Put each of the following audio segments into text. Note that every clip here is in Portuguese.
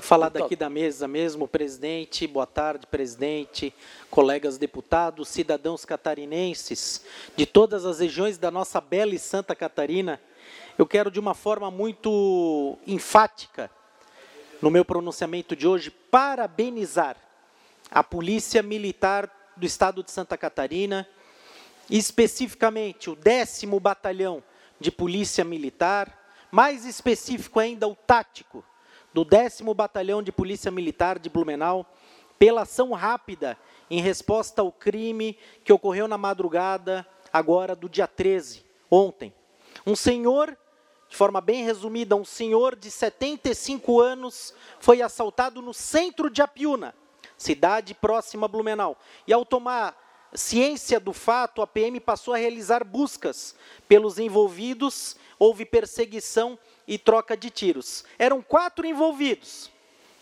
falar daqui da mesa mesmo, presidente, boa tarde, presidente, colegas deputados, cidadãos catarinenses, de todas as regiões da nossa bela e Santa Catarina, eu quero de uma forma muito enfática, no meu pronunciamento de hoje, parabenizar a Polícia Militar do Estado de Santa Catarina, especificamente o 10º Batalhão de Polícia Militar, mais específico ainda o tático do 10º Batalhão de Polícia Militar de Blumenau, pela ação rápida em resposta ao crime que ocorreu na madrugada, agora do dia 13, ontem. Um senhor, de forma bem resumida, um senhor de 75 anos foi assaltado no centro de Apiúna, cidade próxima a Blumenau. E ao tomar ciência do fato, a PM passou a realizar buscas pelos envolvidos, houve perseguição e troca de tiros. Eram 4 envolvidos,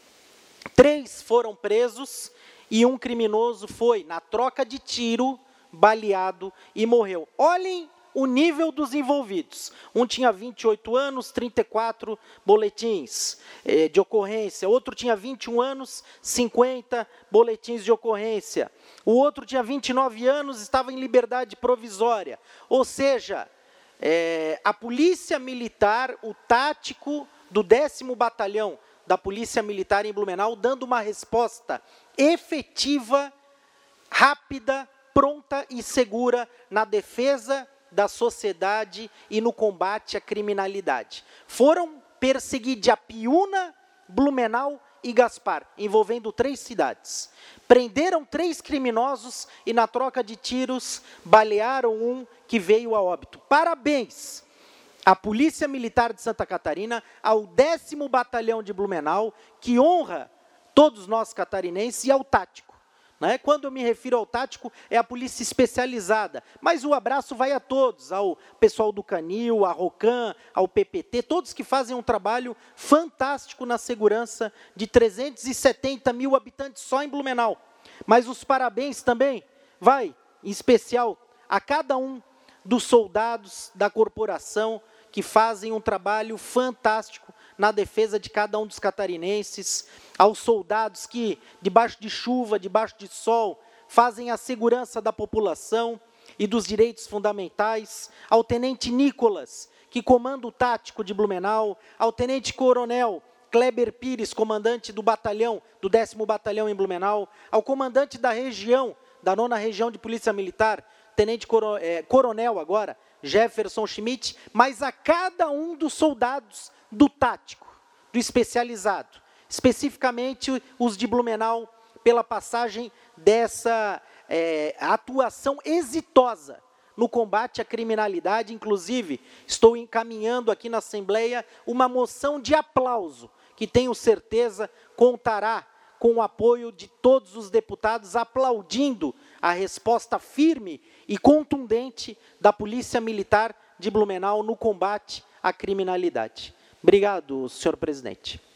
3 foram presos e um criminoso foi, na troca de tiro, baleado e morreu. Olhem o nível dos envolvidos. Um tinha 28 anos, 34 boletins de ocorrência. Outro tinha 21 anos, 50 boletins de ocorrência. O outro tinha 29 anos, estava em liberdade provisória. Ou seja, a Polícia Militar, o tático do 10º Batalhão da Polícia Militar em Blumenau, dando uma resposta efetiva, rápida, pronta e segura na defesa da sociedade e no combate à criminalidade. Foram perseguir de Apiúna, Blumenau e Gaspar, envolvendo 3 cidades. Prenderam 3 criminosos e, na troca de tiros, balearam um que veio a óbito. Parabéns à Polícia Militar de Santa Catarina, ao 10º Batalhão de Blumenau, que honra todos nós catarinenses, e ao tático. Quando eu me refiro ao tático, é a polícia especializada, mas o abraço vai a todos, ao pessoal do Canil, à Rocan, ao PPT, todos que fazem um trabalho fantástico na segurança de 370 mil habitantes só em Blumenau. Mas os parabéns também, em especial, a cada um dos soldados da corporação que fazem um trabalho fantástico na defesa de cada um dos catarinenses, aos soldados que, debaixo de chuva, debaixo de sol, fazem a segurança da população e dos direitos fundamentais, ao tenente Nicolas, que comanda o tático de Blumenau, ao tenente coronel Kleber Pires, comandante do batalhão, do 10º Batalhão em Blumenau, ao comandante da região, da 9ª Região de Polícia Militar, tenente coronel agora, Jefferson Schmidt, mas a cada um dos soldados do tático, do especializado, especificamente os de Blumenau, pela passagem dessa atuação exitosa no combate à criminalidade. Inclusive, estou encaminhando aqui na Assembleia uma moção de aplauso, que tenho certeza contará com o apoio de todos os deputados, aplaudindo a resposta firme e contundente da Polícia Militar de Blumenau no combate à criminalidade. Obrigado, senhor presidente.